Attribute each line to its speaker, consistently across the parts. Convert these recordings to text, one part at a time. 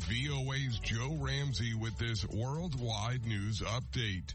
Speaker 1: VOA's Joe Ramsey with this worldwide news update.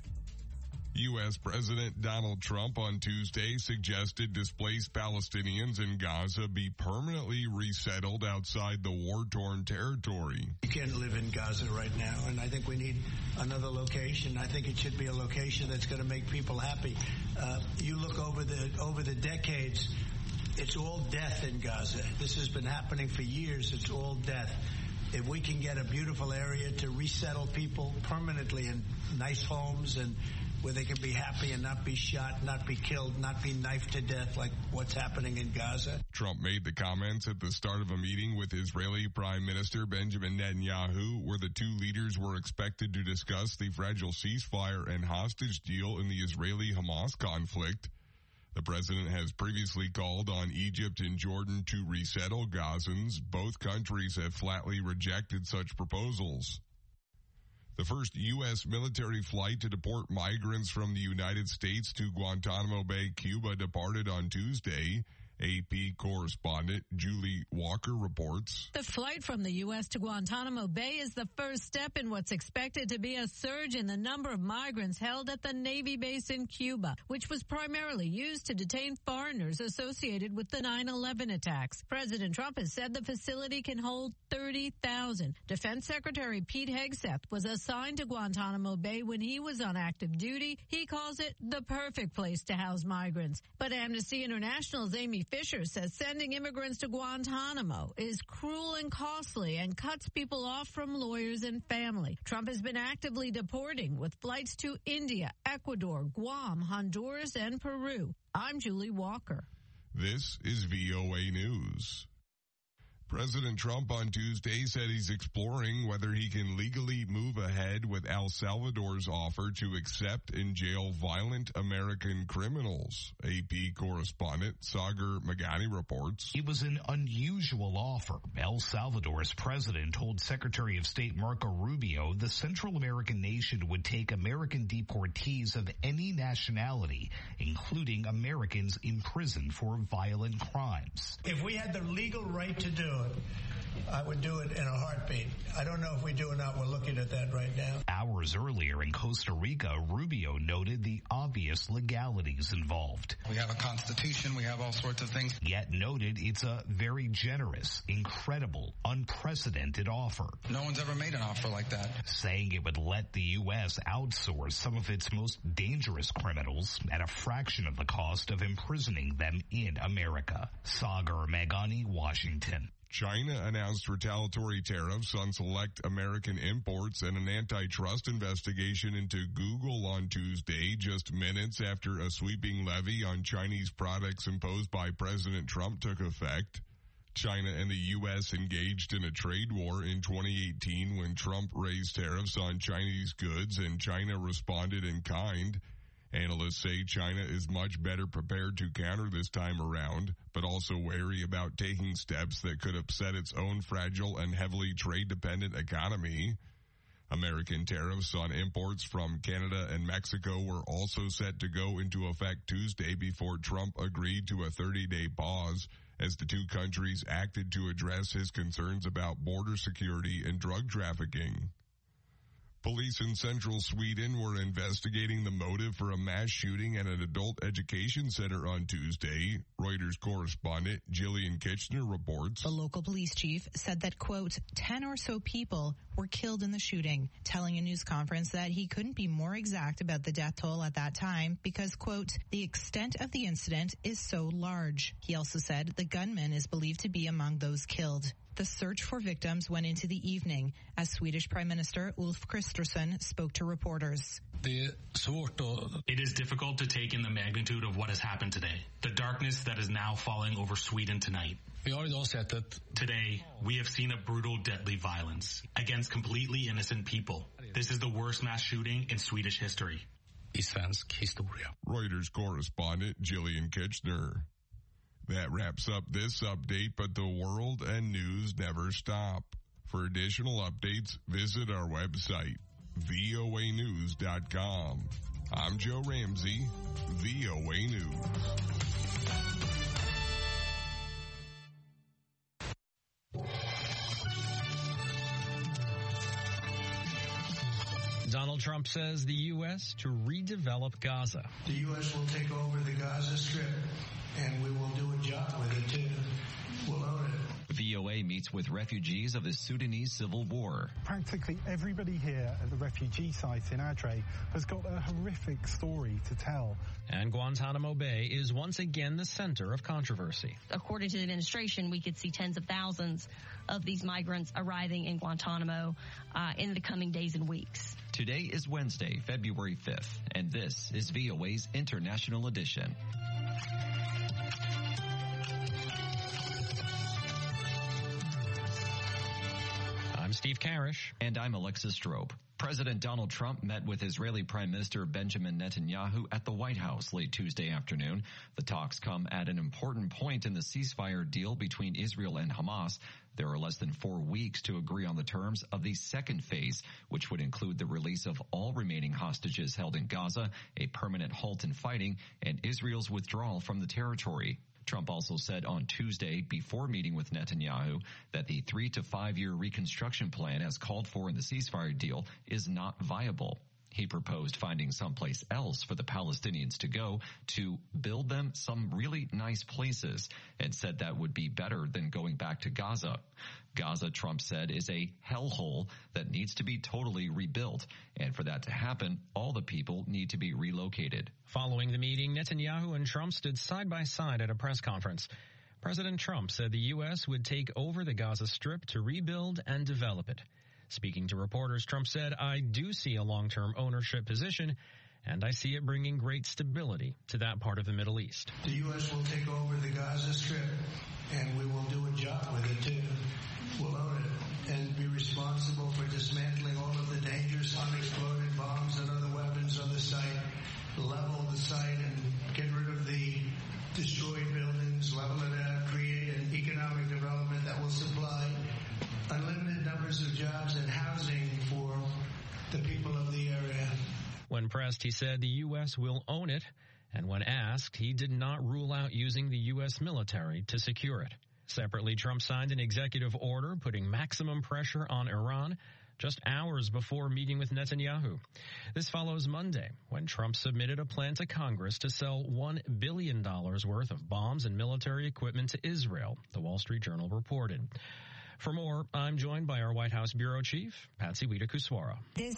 Speaker 1: U.S. President Donald Trump on Tuesday suggested displaced Palestinians in Gaza be permanently resettled outside the war-torn territory.
Speaker 2: You can't live in Gaza right now, and I think we need another location. I think it should be a location that's going to make people happy. You look over the decades, it's all death in Gaza. This has been happening for years. It's all death. If we can get a beautiful area to resettle people permanently in nice homes and where they can be happy and not be shot, not be killed, not be knifed to death like what's happening in Gaza.
Speaker 1: Trump made the comments at the start of a meeting with Israeli Prime Minister Benjamin Netanyahu, where the two leaders were expected to discuss the fragile ceasefire and hostage deal in the Israeli-Hamas conflict. The president has previously called on Egypt and Jordan to resettle Gazans. Both countries have flatly rejected such proposals. The first U.S. military flight to deport migrants from the United States to Guantanamo Bay, Cuba, departed on Tuesday. AP correspondent Julie Walker reports.
Speaker 3: The flight from the U.S. to Guantanamo Bay is the first step in what's expected to be a surge in the number of migrants held at the Navy base in Cuba, which was primarily used to detain foreigners associated with the 9/11 attacks. President Trump has said the facility can hold 30,000. Defense Secretary Pete Hegseth was assigned to Guantanamo Bay when he was on active duty. He calls it the perfect place to house migrants. But Amnesty International's Amy Fisher says sending immigrants to Guantanamo is cruel and costly and cuts people off from lawyers and family. Trump has been actively deporting with flights to India, Ecuador, Guam, Honduras, and Peru. I'm Julie Walker.
Speaker 1: This is VOA News. President Trump on Tuesday said he's exploring whether he can legally move ahead with El Salvador's offer to accept and jail violent American criminals. AP correspondent Sagar Magani reports.
Speaker 4: It was an unusual offer. El Salvador's president told Secretary of State Marco Rubio the Central American nation would take American deportees of any nationality, including Americans imprisoned for violent crimes.
Speaker 2: If we had the legal right to do it, I would do it in a heartbeat. I don't know if we do or not. We're looking at that right now.
Speaker 4: Hours earlier in Costa Rica, Rubio noted the obvious legalities involved.
Speaker 5: We have a constitution. We have all sorts of things.
Speaker 4: Yet noted it's a very generous, incredible, unprecedented offer.
Speaker 5: No one's ever made an offer like that.
Speaker 4: Saying it would let the U.S. outsource some of its most dangerous criminals at a fraction of the cost of imprisoning them in America. Sagar Magani, Washington.
Speaker 1: China announced retaliatory tariffs on select American imports and an antitrust investigation into Google on Tuesday, just minutes after a sweeping levy on Chinese products imposed by President Trump took effect. China and the U.S. engaged in a trade war in 2018 when Trump raised tariffs on Chinese goods and China responded in kind. Analysts say China is much better prepared to counter this time around, but also wary about taking steps that could upset its own fragile and heavily trade-dependent economy. American tariffs on imports from Canada and Mexico were also set to go into effect Tuesday before Trump agreed to a 30-day pause as the two countries acted to address his concerns about border security and drug trafficking. Police in central Sweden were investigating the motive for a mass shooting at an adult education center on Tuesday. Reuters correspondent Jillian Kitchener reports.
Speaker 6: The local police chief said that, quote, 10 or so people were killed in the shooting, telling a news conference that he couldn't be more exact about the death toll at that time because, quote, the extent of the incident is so large. He also said the gunman is believed to be among those killed. The search for victims went into the evening as Swedish Prime Minister Ulf Kristersson spoke to reporters.
Speaker 7: It is difficult to take in the magnitude of what has happened today. The darkness that is now falling over Sweden tonight. Today, we have seen a brutal, deadly violence against completely innocent people. This is the worst mass shooting in Swedish history.
Speaker 1: Reuters correspondent Jillian Kitchener. That wraps up this update, but the world and news never stop. For additional updates, visit our website, voanews.com. I'm Joe Ramsey, VOA News.
Speaker 8: Donald Trump says the U.S. to redevelop Gaza.
Speaker 2: The U.S. will take over the Gaza Strip, and we will do a job with it, too. We'll own it.
Speaker 9: VOA meets with refugees of the Sudanese civil war.
Speaker 10: Practically everybody here at the refugee site in Adre has got a horrific story to tell.
Speaker 8: And Guantanamo Bay is once again the center of controversy.
Speaker 11: According to the administration, we could see tens of thousands of these migrants arriving in Guantanamo in the coming days and weeks.
Speaker 9: Today is Wednesday, February 5th, and this is VOA's International Edition.
Speaker 8: I'm Steve Karish.
Speaker 9: And I'm Alexis Strobe. President Donald Trump met with Israeli Prime Minister Benjamin Netanyahu at the White House late Tuesday afternoon. The talks come at an important point in the ceasefire deal between Israel and Hamas. There are less than 4 weeks to agree on the terms of the second phase, which would include the release of all remaining hostages held in Gaza, a permanent halt in fighting, and Israel's withdrawal from the territory. Trump also said on Tuesday, before meeting with Netanyahu, that the 3 to 5 year reconstruction plan as called for in the ceasefire deal is not viable. He proposed finding someplace else for the Palestinians to go to build them some really nice places and said that would be better than going back to Gaza. Gaza, Trump said, is a hellhole that needs to be totally rebuilt. And for that to happen, all the people need to be relocated.
Speaker 8: Following the meeting, Netanyahu and Trump stood side by side at a press conference. President Trump said the U.S. would take over the Gaza Strip to rebuild and develop it. Speaking to reporters, Trump said, "I do see a long-term ownership position, and I see it bringing great stability to that part of the Middle East."
Speaker 2: The U.S. will take over the Gaza Strip, and we will do a job with it, too. We'll own it and be responsible for dismantling all of the dangerous unexploded bombs and other weapons on the site, level the site and get rid of the destroyed buildings, level it out, create an economic development that will supply unlimited numbers of jobs and housing for the people of the area.
Speaker 8: When pressed, he said the U.S. will own it, and when asked, he did not rule out using the U.S. military to secure it. Separately, Trump signed an executive order putting maximum pressure on Iran just hours before meeting with Netanyahu. This follows Monday, when Trump submitted a plan to Congress to sell $1 billion worth of bombs and military equipment to Israel, the Wall Street Journal reported. For more, I'm joined by our White House Bureau Chief, Patsy Widakuswara.
Speaker 12: This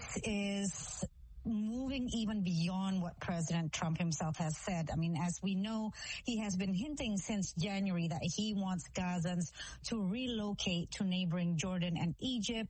Speaker 12: is moving even beyond what President Trump himself has said. I mean, as we know, he has been hinting since January that he wants Gazans to relocate to neighboring Jordan and Egypt.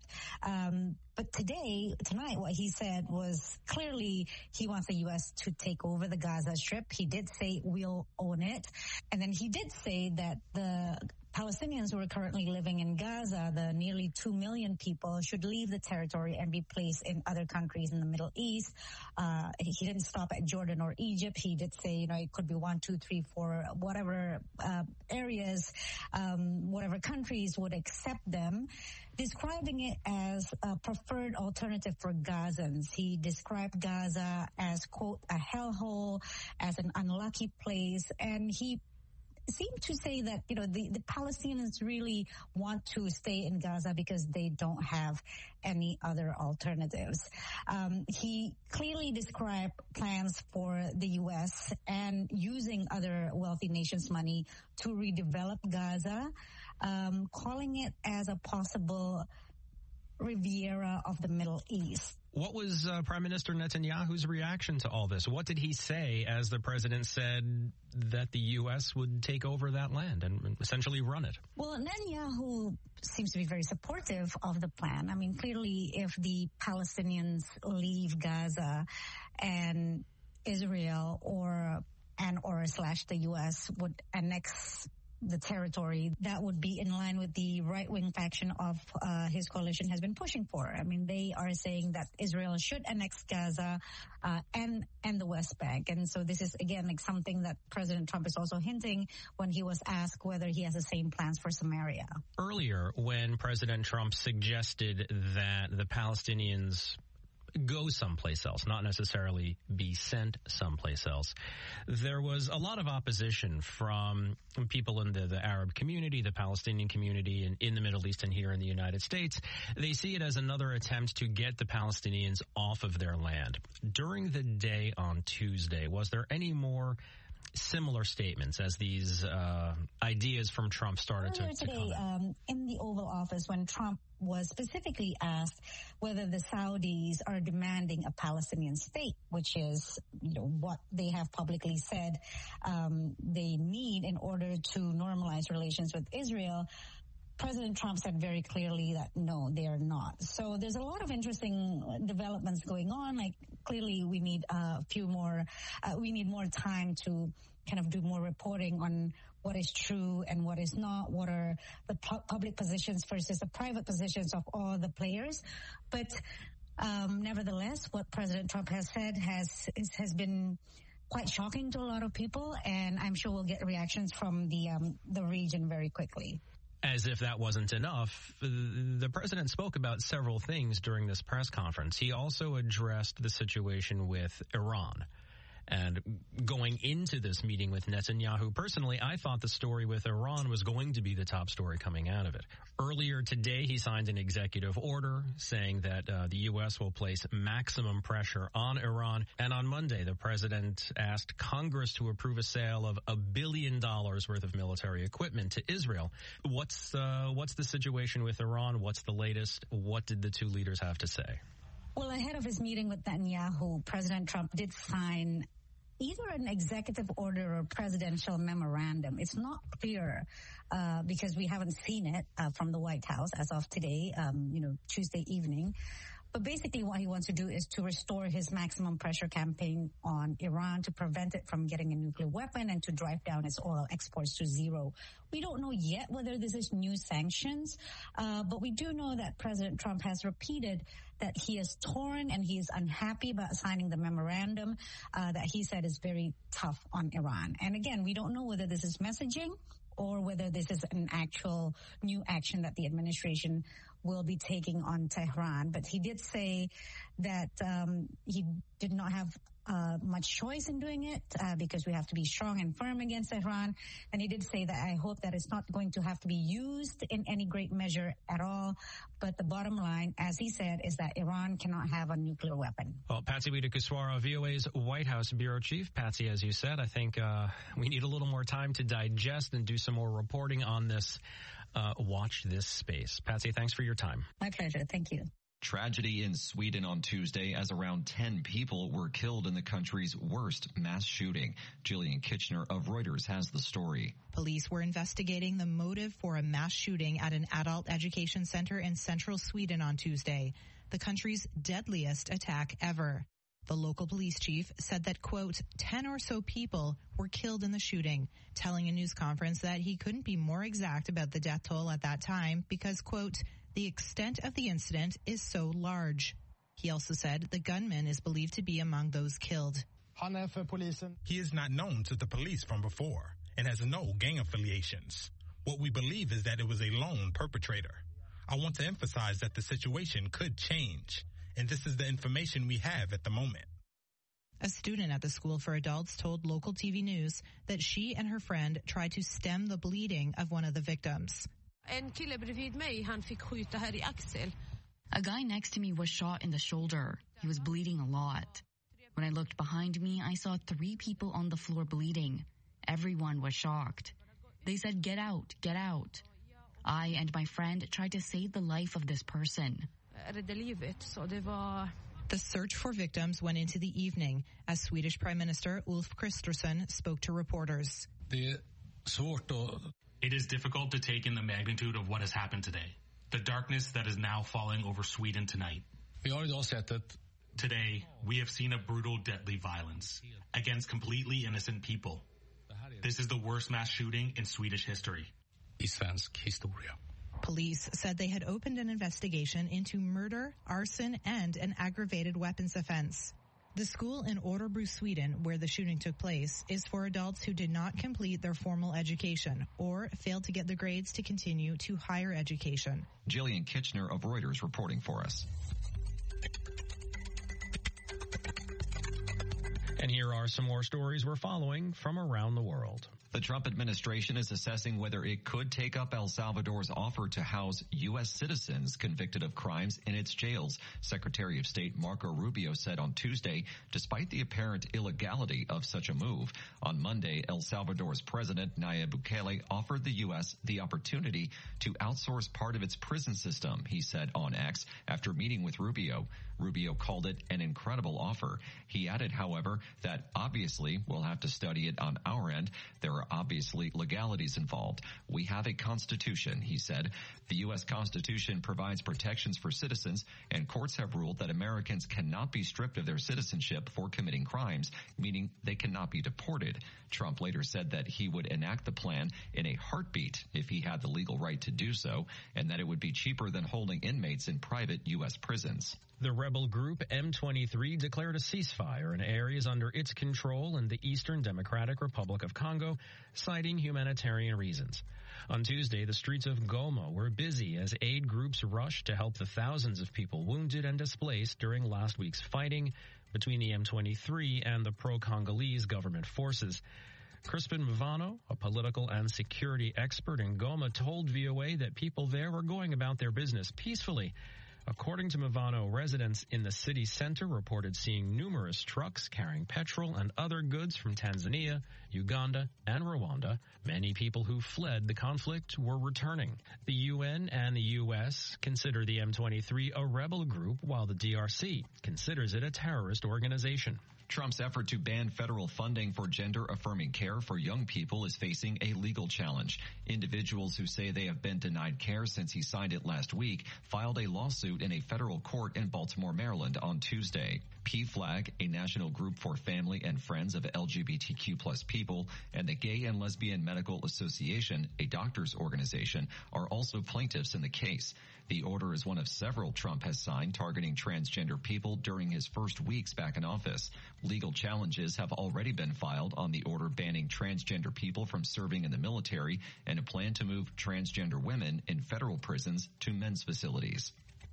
Speaker 12: But tonight, what he said was clearly he wants the U.S. to take over the Gaza Strip. He did say we'll own it. And then he did say that the Palestinians who are currently living in Gaza, the nearly 2 million people, should leave the territory and be placed in other countries in the Middle East. He didn't stop at Jordan or Egypt. He did say, it could be 1, 2, 3, 4, whatever areas, whatever countries would accept them, describing it as a preferred alternative for Gazans. He described Gaza as, quote, a hellhole, as an unlucky place, and he seemed to say that, the Palestinians really want to stay in Gaza because they don't have any other alternatives. He clearly described plans for the U.S. and using other wealthy nations' money to redevelop Gaza, calling it as a possible Riviera of the Middle East.
Speaker 8: What was Prime Minister Netanyahu's reaction to all this? What did he say as the president said that the U.S. would take over that land and essentially run it?
Speaker 12: Well, Netanyahu seems to be very supportive of the plan. I mean, clearly, if the Palestinians leave Gaza and Israel or the U.S. would annex the territory, that would be in line with the right-wing faction of his coalition has been pushing for. I mean, they are saying that Israel should annex Gaza and the West Bank. And so this is, again, something that President Trump is also hinting when he was asked whether he has the same plans for Samaria.
Speaker 8: Earlier, when President Trump suggested that the Palestinians go someplace else, not necessarily be sent someplace else. There was a lot of opposition from people in the Arab community, the Palestinian community, and in the Middle East and here in the United States. They see it as another attempt to get the Palestinians off of their land. During the day on Tuesday, was there any more similar statements as these ideas from Trump started to
Speaker 12: today, in the Oval Office, when Trump was specifically asked whether the Saudis are demanding a Palestinian state, which is what they have publicly said they need in order to normalize relations with Israel, President Trump said very clearly that no, they are not. So there's a lot of interesting developments going on. Like, clearly we need we need more time to kind of do more reporting on what is true and what is not, what are the public positions versus the private positions of all the players. But nevertheless, what President Trump has said has been quite shocking to a lot of people, and I'm sure we'll get reactions from the region very quickly.
Speaker 8: As if that wasn't enough, the president spoke about several things during this press conference. He also addressed the situation with Iran. And going into this meeting with Netanyahu, personally, I thought the story with Iran was going to be the top story coming out of it. Earlier today, he signed an executive order saying that the U.S. will place maximum pressure on Iran. And on Monday, the president asked Congress to approve a sale of $1 billion worth of military equipment to Israel. What's the situation with Iran? What's the latest? What did the two leaders have to say?
Speaker 12: Well, ahead of his meeting with Netanyahu, President Trump did sign either an executive order or presidential memorandum. It's not clear because we haven't seen it from the White House as of today, Tuesday evening. But basically what he wants to do is to restore his maximum pressure campaign on Iran to prevent it from getting a nuclear weapon and to drive down its oil exports to zero. We don't know yet whether this is new sanctions, but we do know that President Trump has repeated that he is torn and he is unhappy about signing the memorandum that he said is very tough on Iran. And again, we don't know whether this is messaging or whether this is an actual new action that the administration will be taking on Tehran. But he did say that he did not have much choice in doing it because we have to be strong and firm against Tehran. And he did say that I hope that it's not going to have to be used in any great measure at all. But the bottom line, as he said, is that Iran cannot have a nuclear weapon.
Speaker 8: Well, Patsy Widakuswara, VOA's White House Bureau Chief. Patsy, as you said, I think we need a little more time to digest and do some more reporting on this. Watch this space. Patsy, thanks for your time.
Speaker 12: My pleasure. Thank you.
Speaker 9: Tragedy in Sweden on Tuesday as around 10 people were killed in the country's worst mass shooting. Jillian Kitchener of Reuters has the story.
Speaker 6: Police were investigating the motive for a mass shooting at an adult education center in central Sweden on Tuesday, the country's deadliest attack ever. The local police chief said that, quote, 10 or so people were killed in the shooting, telling a news conference that he couldn't be more exact about the death toll at that time because, quote, the extent of the incident is so large. He also said the gunman is believed to be among those killed.
Speaker 13: He is not known to the police from before and has no gang affiliations. What we believe is that it was a lone perpetrator. I want to emphasize that the situation could change, and this is the information we have at the moment.
Speaker 6: A student at the school for adults told local TV news that she and her friend tried to stem the bleeding of one of the victims.
Speaker 14: A guy next to me was shot in the shoulder. He was bleeding a lot. When I looked behind me, I saw 3 people on the floor bleeding. Everyone was shocked. They said, "Get out, get out." I and my friend tried to save the life of this person.
Speaker 6: The search for victims went into the evening as Swedish Prime Minister Ulf Kristersson spoke to reporters.
Speaker 7: It is difficult to take in the magnitude of what has happened today. The darkness that is now falling over Sweden tonight. Today, we have seen a brutal, deadly violence against completely innocent people. This is the worst mass shooting in Swedish history.
Speaker 6: Police said they had opened an investigation into murder, arson, and an aggravated weapons offense. The school in Örebro, Sweden, where the shooting took place, is for adults who did not complete their formal education or failed to get the grades to continue to higher education.
Speaker 9: Jillian Kitchener of Reuters reporting for us.
Speaker 8: And here are some more stories we're following from around the world.
Speaker 9: The Trump administration is assessing whether it could take up El Salvador's offer to house U.S. citizens convicted of crimes in its jails, Secretary of State Marco Rubio said on Tuesday, despite the apparent illegality of such a move. On Monday, El Salvador's President Nayib Bukele offered the U.S. the opportunity to outsource part of its prison system, he said on X, after meeting with Rubio. Rubio called it an incredible offer. He added, however, that obviously we'll have to study it on our end. There are obviously legalities involved. We have a constitution, he said. The U.S. Constitution provides protections for citizens, and courts have ruled that Americans cannot be stripped of their citizenship for committing crimes, meaning they cannot be deported. Trump later said that he would enact the plan in a heartbeat if he had the legal right to do so, and that it would be cheaper than holding inmates in private U.S. prisons.
Speaker 8: The rebel group M23 declared a ceasefire in areas under its control in the Eastern Democratic Republic of Congo, citing humanitarian reasons. On Tuesday, the streets of Goma were busy as aid groups rushed to help the thousands of people wounded and displaced during last week's fighting between the M23 and the pro-Congolese government forces. Crispin Mvano, a political and security expert in Goma, told VOA that people there were going about their business peacefully. According to Mavano, residents in the city center reported seeing numerous trucks carrying petrol and other goods from Tanzania, Uganda, and Rwanda. Many people who fled the conflict were returning. The UN and the U.S. consider the M23 a rebel group, while the DRC considers it a terrorist organization.
Speaker 9: Trump's effort to ban federal funding for gender-affirming care for young people is facing a legal challenge. Individuals who say they have been denied care since he signed it last week filed a lawsuit in a federal court in Baltimore, Maryland on Tuesday. PFLAG, a national group for family and friends of LGBTQ+ people, and the Gay and Lesbian Medical Association, a doctors organization, are also plaintiffs in the case. The order is one of several Trump has signed targeting transgender people during his first weeks back in office. Legal challenges have already been filed on the order banning transgender people from serving in the military and a plan to move transgender women in federal prisons to men's facilities.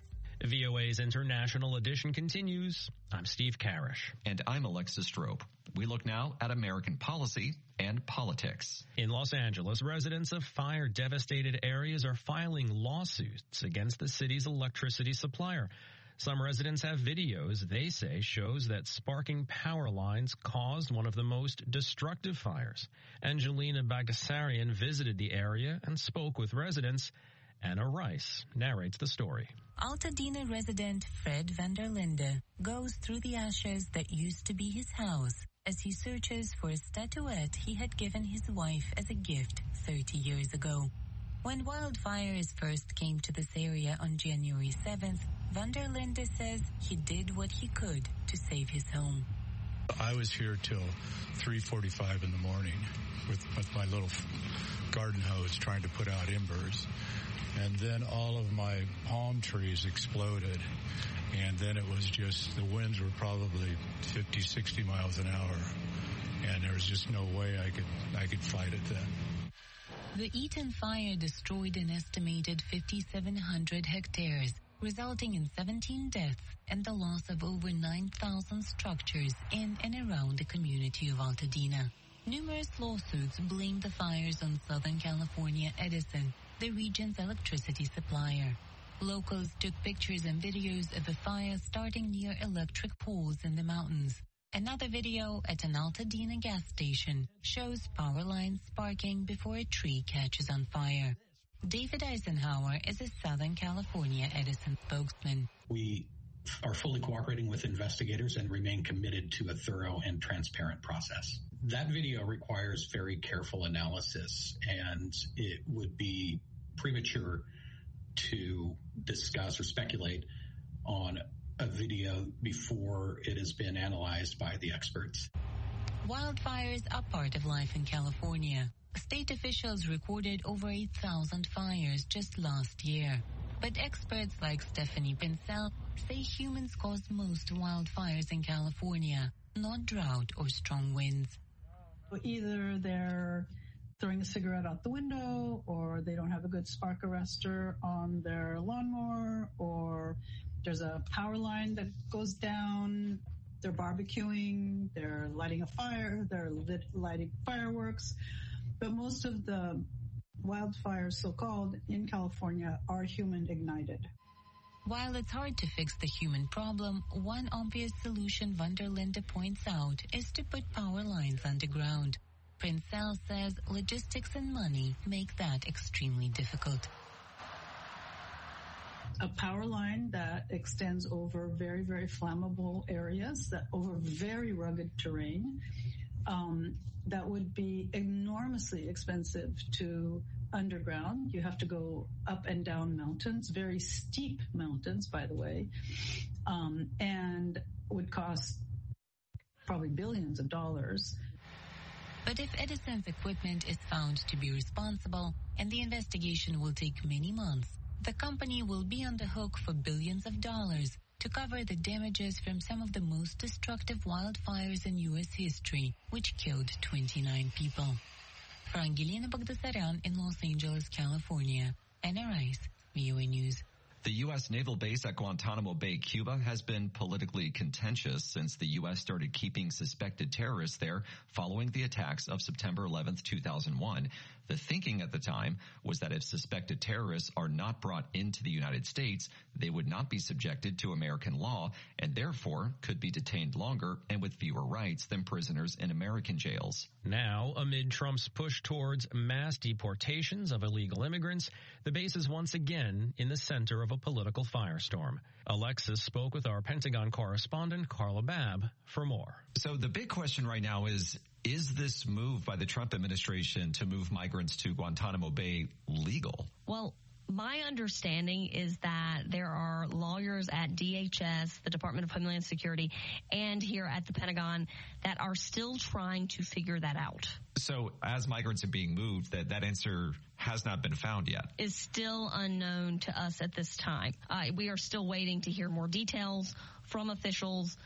Speaker 8: VOA's International Edition continues. I'm Steve Karish.
Speaker 9: And I'm Alexis Strope. We look now at American policy and politics.
Speaker 8: In Los Angeles, residents of fire-devastated areas are filing lawsuits against the city's electricity supplier. Some residents have videos they say shows that sparking power lines caused one of the most destructive fires. Angelina Bagassarian visited the area and spoke with residents. Anna Rice narrates the story.
Speaker 15: Altadena resident Fred van der Linde goes through the ashes that used to be his house as he searches for a statuette he had given his wife as a gift 30 years ago. When wildfires first came to this area on January 7th, van der Linde says he did what he could to save his home.
Speaker 16: I was here till 3:45 in the morning with my little garden hose trying to put out embers. And then all of my palm trees exploded. And then it was just, the winds were probably 50, 60 miles an hour. And there was just no way I could fight it then.
Speaker 15: The Eaton fire destroyed an estimated 5,700 hectares, resulting in 17 deaths and the loss of over 9,000 structures in and around the community of Altadena. Numerous lawsuits blame the fires on Southern California Edison, the region's electricity supplier. Locals took pictures and videos of the fire starting near electric poles in the mountains. Another video at an Altadena gas station shows power lines sparking before a tree catches on fire. David Eisenhower is a Southern California Edison spokesman.
Speaker 17: We are fully cooperating with investigators and remain committed to a thorough and transparent process. That video requires very careful analysis, and it would be premature to discuss or speculate on a video before it has been analyzed by the experts.
Speaker 15: Wildfires are part of life in California. State officials recorded over 8,000 fires just last year. But experts like Stephanie Pincel say humans cause most wildfires in California, not drought or strong winds.
Speaker 18: Either they're throwing a cigarette out the window, or they don't have a good spark arrestor on their lawnmower, or there's a power line that goes down. They're barbecuing, they're lighting a fire, they're lighting fireworks. But most of the wildfires, so-called, in California are human ignited.
Speaker 15: While it's hard to fix the human problem, one obvious solution van der Linde points out is to put power lines underground. Princell says logistics and money make that extremely difficult.
Speaker 18: A power line that extends over very, very flammable areas, that over very rugged terrain, that would be enormously expensive to underground. You have to go up and down mountains, very steep mountains, by the way, and would cost probably billions of dollars.
Speaker 15: But if Edison's equipment is found to be responsible, and the investigation will take many months, the company will be on the hook for billions of dollars to cover the damages from some of the most destructive wildfires in U.S. history, which killed 29 people. For Angelina Bagdasaryan in Los Angeles, California, Anna Rice, VOA News.
Speaker 9: The U.S. naval base at Guantanamo Bay, Cuba, has been politically contentious since the U.S. started keeping suspected terrorists there following the attacks of September 11th, 2001. The thinking at the time was that if suspected terrorists are not brought into the United States, they would not be subjected to American law and therefore could be detained longer and with fewer rights than prisoners in American jails.
Speaker 8: Now, amid Trump's push towards mass deportations of illegal immigrants, the base is once again in the center of a political firestorm. Alexis spoke with our Pentagon correspondent, Carla Babb, for more.
Speaker 9: So the big question right now is this move by the Trump administration to move migrants to Guantanamo Bay legal?
Speaker 11: Well, my understanding is that there are lawyers at DHS, the Department of Homeland Security, and here at the Pentagon that are still trying to figure that out.
Speaker 9: So as migrants are being moved, that answer has not been found yet.
Speaker 11: Is still unknown to us at this time. We are still waiting to hear more details from officials.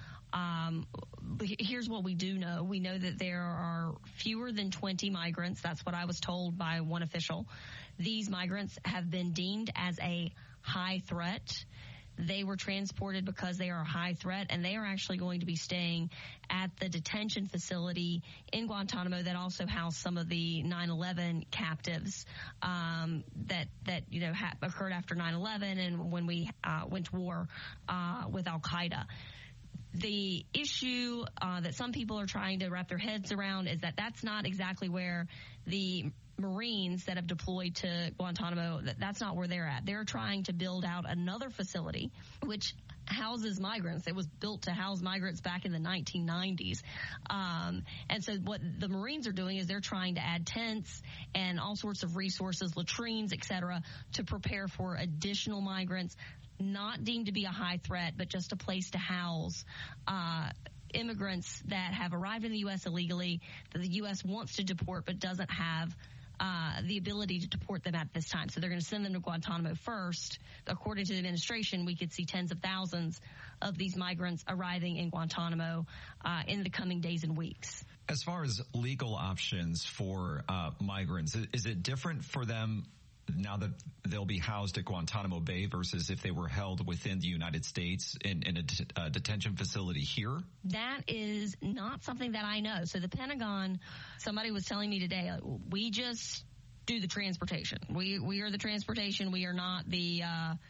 Speaker 11: Here's what we do know. We know that there are fewer than 20 migrants. That's what I was told by one official. These migrants have been deemed as a high threat. They were transported because they are a high threat, and they are actually going to be staying at the detention facility in Guantanamo that also housed some of the 9/11 captives that occurred after 9/11 and when we went to war with Al-Qaeda. The issue that some people are trying to wrap their heads around is that that's not exactly where the Marines that have deployed to Guantanamo, that's not where they're at. They're trying to build out another facility which houses migrants. It was built to house migrants back in the 1990s. And so what the Marines are doing is they're trying to add tents and all sorts of resources, latrines, et cetera, to prepare for additional migrants, not deemed to be a high threat, but just a place to house immigrants that have arrived in the U.S. illegally, that the U.S. wants to deport but doesn't have the ability to deport them at this time. So they're going to send them to Guantanamo first. According to the administration, we could see tens of thousands of these migrants arriving in Guantanamo in the coming days and weeks.
Speaker 9: As far as legal options for migrants, is it different for them now that they'll be housed at Guantanamo Bay versus if they were held within the United States in a detention facility here?
Speaker 11: That is not something that I know. So the Pentagon, somebody was telling me today, we just do the transportation. We are the transportation. We are not the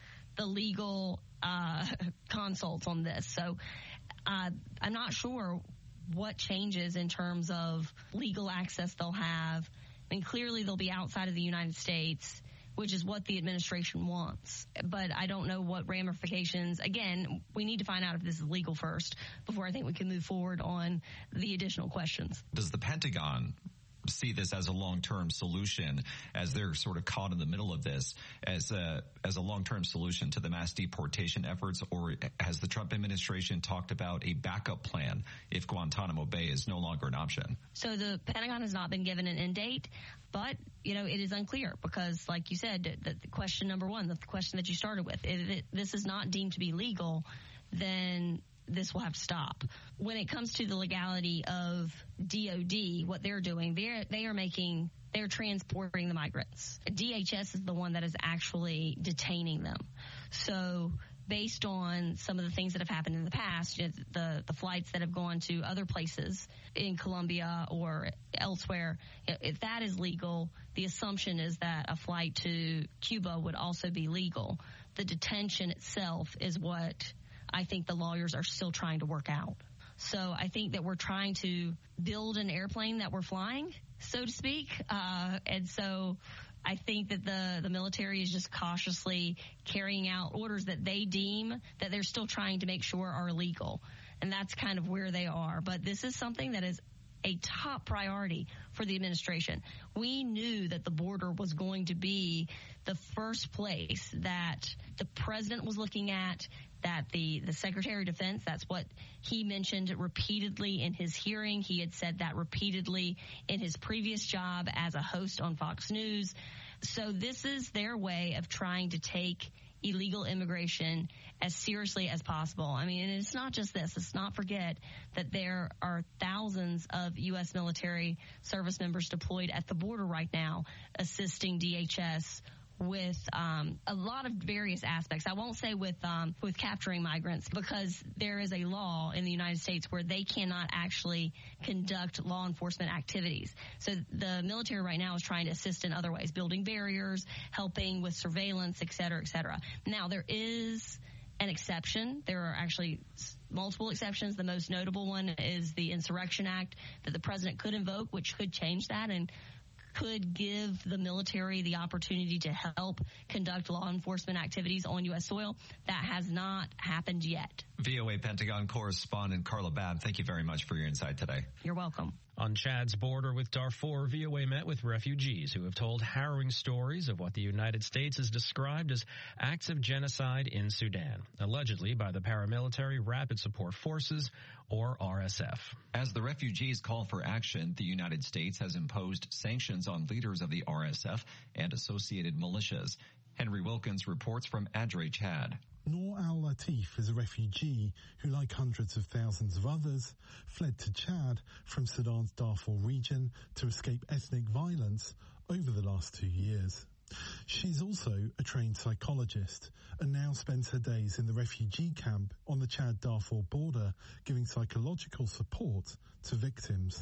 Speaker 11: legal consults on this. So I'm not sure what changes in terms of legal access they'll have. I mean, clearly they'll be outside of the United States, which is what the administration wants. But I don't know what ramifications. Again, we need to find out if this is legal first before I think we can move forward on the additional questions.
Speaker 9: Does the Pentagon see this as a long-term solution, as they're sort of caught in the middle of this, as a long-term solution to the mass deportation efforts, or has the Trump administration talked about a backup plan if Guantanamo Bay is no longer an option?
Speaker 11: So the Pentagon has not been given an end date, but it is unclear because, like you said, the question number one, the question that you started with, if this is not deemed to be legal, then this will have to stop. When it comes to the legality of DOD, what they're doing, they're transporting the migrants. DHS is the one that is actually detaining them. So based on some of the things that have happened in the past, the flights that have gone to other places in Colombia or elsewhere, if that is legal, the assumption is that a flight to Cuba would also be legal. The detention itself is what I think the lawyers are still trying to work out. So I think that we're trying to build an airplane that we're flying, so to speak. And so I think that the military is just cautiously carrying out orders that they deem that they're still trying to make sure are legal. And that's kind of where they are. But this is something that is a top priority for the administration. We knew that the border was going to be the first place that the president was looking at, that the Secretary of Defense, that's what he mentioned repeatedly in his hearing. He had said that repeatedly in his previous job as a host on Fox News. So this is their way of trying to take illegal immigration as seriously as possible. I mean, and it's not just this. Let's not forget that there are thousands of U.S. military service members deployed at the border right now, assisting DHS with a lot of various aspects. I won't say with capturing migrants, because there is a law in the United States where they cannot actually conduct law enforcement activities. So the military right now is trying to assist in other ways, building barriers, helping with surveillance, et cetera, et cetera. Now, there is an exception. There are actually multiple exceptions. The most notable one is the Insurrection Act that the president could invoke, which could change that and could give the military the opportunity to help conduct law enforcement activities on U.S. soil. That has not happened yet.
Speaker 9: VOA Pentagon correspondent Carla Babb, thank you very much for your insight today.
Speaker 11: You're welcome.
Speaker 8: On Chad's border with Darfur, VOA met with refugees who have told harrowing stories of what the United States has described as acts of genocide in Sudan, allegedly by the paramilitary Rapid Support Forces, or RSF.
Speaker 9: As the refugees call for action, the United States has imposed sanctions on leaders of the RSF and associated militias. Henry Wilkins reports from Adre, Chad.
Speaker 10: Noor Al-Latif is a refugee who, like hundreds of thousands of others, fled to Chad from Sudan's Darfur region to escape ethnic violence over the last 2 years. She's also a trained psychologist and now spends her days in the refugee camp on the Chad-Darfur border, giving psychological support to victims.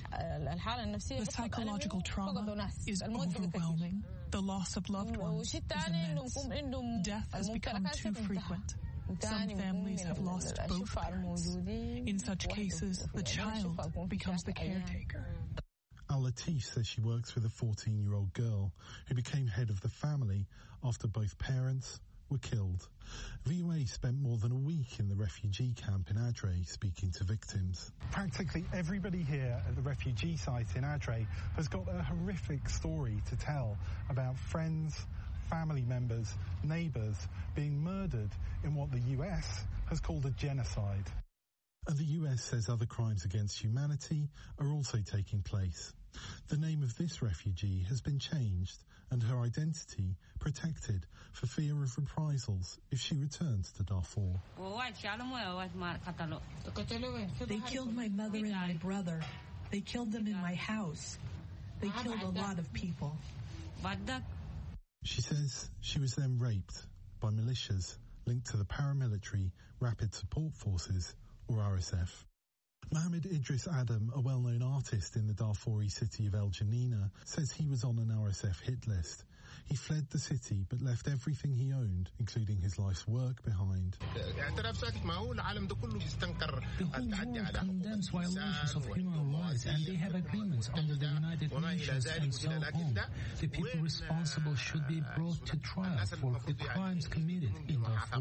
Speaker 19: The psychological trauma is overwhelming. The loss of loved ones is immense. Death has become too frequent. Some families have lost both parents. In such cases, the child becomes the caretaker.
Speaker 10: Al-Latif says she works with a 14-year-old girl who became head of the family after both parents were killed. VOA spent more than a week in the refugee camp in Adre speaking to victims. Practically everybody here at the refugee site in Adre has got a horrific story to tell about friends, family members, neighbours being murdered in what the US has called a genocide. And the US says other crimes against humanity are also taking place. The name of this refugee has been changed and her identity protected for fear of reprisals if she returns to Darfur.
Speaker 20: They killed my mother and my brother. They killed them in my house. They killed a lot of people.
Speaker 10: She says she was then raped by militias linked to the paramilitary Rapid Support Forces, or RSF. Mohammed Idris Adam, a well-known artist in the Darfuri city of El Janina, says he was on an RSF hit list. He fled the city but left everything he owned, including his life's work, behind.
Speaker 21: The whole world condemns violations of human rights, and they have agreements under the United Nations and so on. The people responsible should be brought to trial for the crimes committed in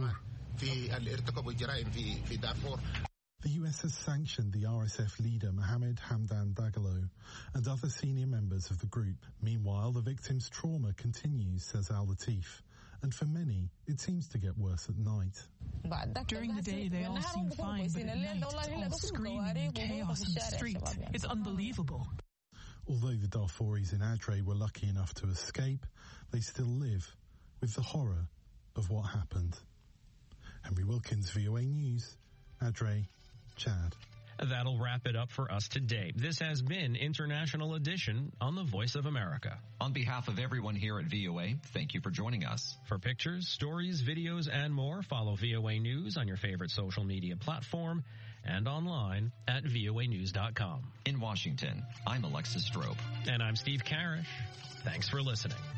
Speaker 21: Darfur.
Speaker 10: The US has sanctioned the RSF leader Mohammed Hamdan Dagalo and other senior members of the group. Meanwhile, the victims' trauma continues, says Al-Latif, and for many, it seems to get worse at night.
Speaker 19: During the day, they all seem fine, but at night, all screaming and chaos in the streets. It's unbelievable.
Speaker 10: Although the Darfuris in Adre were lucky enough to escape, they still live with the horror of what happened. Henry Wilkins, VOA News, Adre, Chad.
Speaker 8: That'll wrap it up for us today. This has been International Edition on the Voice of America.
Speaker 9: On behalf of everyone here at VOA, thank you for joining us.
Speaker 8: For pictures, stories, videos, and more, follow VOA News on your favorite social media platform and online at voanews.com.
Speaker 9: In Washington, I'm Alexis Strope.
Speaker 8: And I'm Steve Karish. Thanks for listening.